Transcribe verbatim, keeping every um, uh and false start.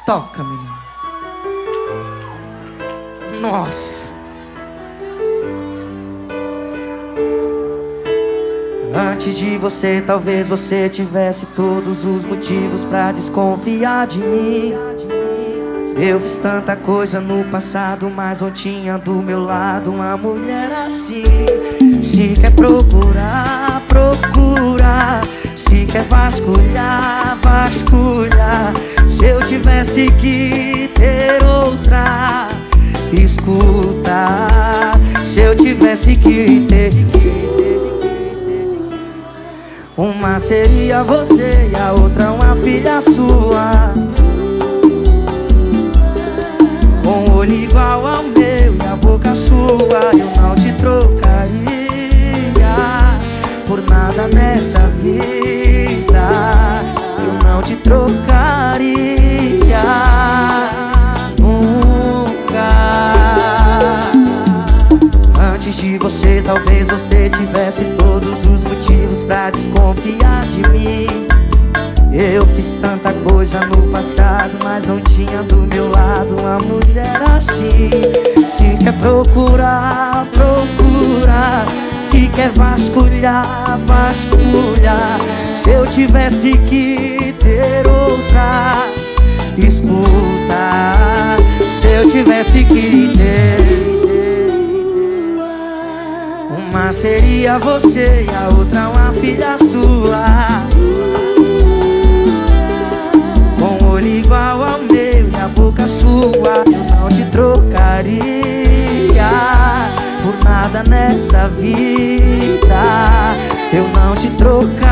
Toca, menino. Nossa. Antes de você, talvez você tivesse todos os motivos pra desconfiar de mim. Eu fiz tanta coisa no passado, mas não tinha do meu lado uma mulher assim. Se quer procurar, procura. Se quer vasculhar, vasculha. Se eu tivesse que ter outra, escuta. Se eu tivesse que ter, uma seria você e a outra uma filha sua, com o olho igual ao meu e a boca sua. Eu não te trocaria por nada nessa vida. Eu não te trocaria nunca. Antes de você, talvez você tivesse todos os motivos pra desconfiar de mim. Eu fiz tanta coisa no passado, mas não tinha do meu lado uma mulher assim. Se quer procurar, procura. Se quer vasculhar, vasculha. Se eu tivesse que ter outra, escuta. Se eu tivesse que ter, uma seria você e a outra uma filha sua, com o olho igual ao meu e a boca sua. Eu não te trocaria por nada nessa vida. Eu não te trocaria